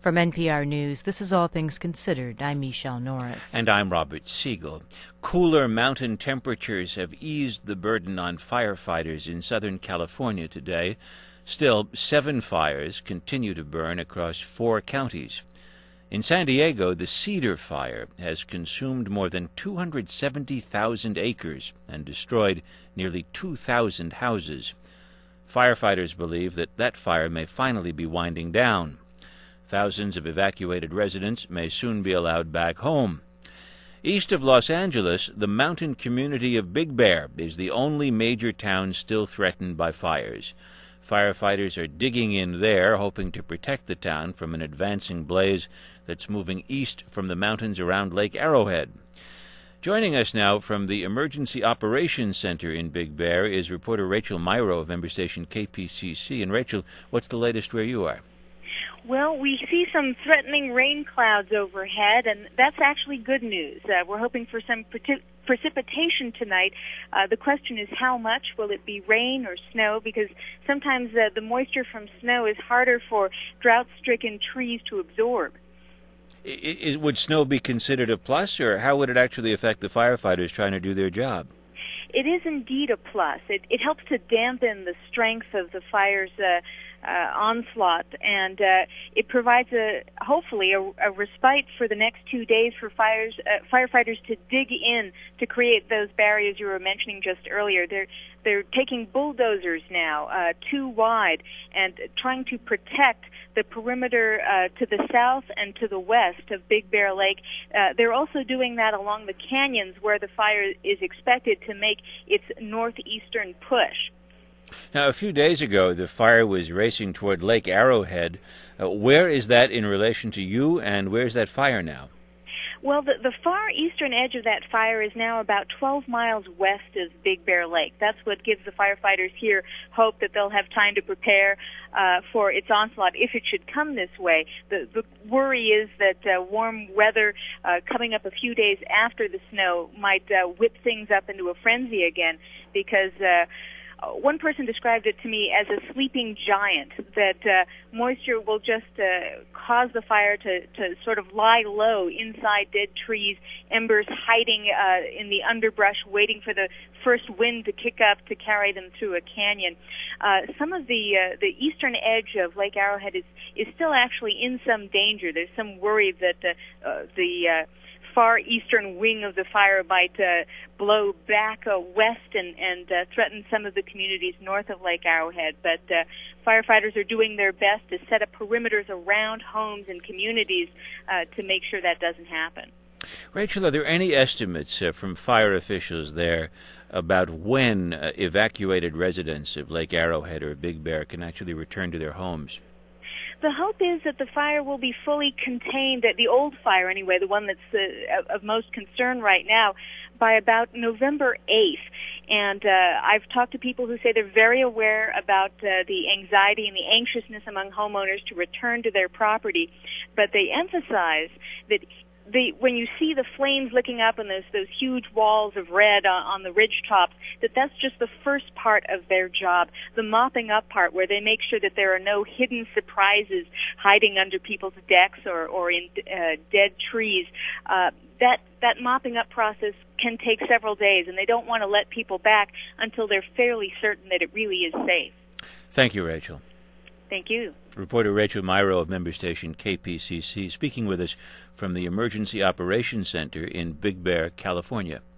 From NPR News, this is All Things Considered. I'm Michelle Norris. And I'm Robert Siegel. Cooler mountain temperatures have eased the burden on firefighters in Southern California today. Still, 7 fires continue to burn across 4 counties. In San Diego, the Cedar Fire has consumed more than 270,000 acres and destroyed nearly 2,000 houses. Firefighters believe that fire may finally be winding down. Thousands of evacuated residents may soon be allowed back home. East of Los Angeles, the mountain community of Big Bear is the only major town still threatened by fires. Firefighters are digging in there, hoping to protect the town from an advancing blaze that's moving east from the mountains around Lake Arrowhead. Joining us now from the Emergency Operations Center in Big Bear is reporter Rachel Myrow of member station KPCC. And Rachel, what's the latest where you are? Well, we see some threatening rain clouds overhead, and that's actually good news. We're hoping for some precipitation tonight. The question is how much? Will it be rain or snow? Because sometimes the moisture from snow is harder for drought-stricken trees to absorb. Would snow be considered a plus, or how would it actually affect the firefighters trying to do their job? It is indeed a plus. It helps to dampen the strength of the fire's onslaught, and it provides hopefully a respite for the next 2 days for firefighters to dig in to create those barriers you were mentioning just earlier. They're taking bulldozers now, 2 wide, and trying to protect the perimeter to the south and to the west of Big Bear Lake. They're also doing that along the canyons where the fire is expected to make its northeastern push. Now, a few days ago, the fire was racing toward Lake Arrowhead. Where is that in relation to you, and where's that fire now? Well, the far eastern edge of that fire is now about 12 miles west of Big Bear Lake. That's what gives the firefighters here hope that they'll have time to prepare for its onslaught if it should come this way. The worry is that warm weather coming up a few days after the snow might whip things up into a frenzy again, because one person described it to me as a sleeping giant, that moisture will just cause the fire to sort of lie low inside dead trees, embers hiding in the underbrush, waiting for the first wind to kick up to carry them through a canyon. Some of the eastern edge of Lake Arrowhead is still actually in some danger. There's some worry that the far eastern wing of the fire might blow back west and threaten some of the communities north of Lake Arrowhead. But firefighters are doing their best to set up perimeters around homes and communities to make sure that doesn't happen. Rachel, are there any estimates from fire officials there about when evacuated residents of Lake Arrowhead or Big Bear can actually return to their homes? The hope is that the fire will be fully contained, the old fire anyway, the one that's of most concern right now, by about November 8th. And I've talked to people who say they're very aware about the anxiety and the anxiousness among homeowners to return to their property, but they emphasize that when you see the flames licking up and those huge walls of red on the ridge tops, that's just the first part of their job, the mopping up part, where they make sure that there are no hidden surprises hiding under people's decks or in dead trees. That mopping up process can take several days, and they don't want to let people back until they're fairly certain that it really is safe. Thank you, Rachel. Thank you. Reporter Rachel Myrow of member station KPCC speaking with us from the Emergency Operations Center in Big Bear, California.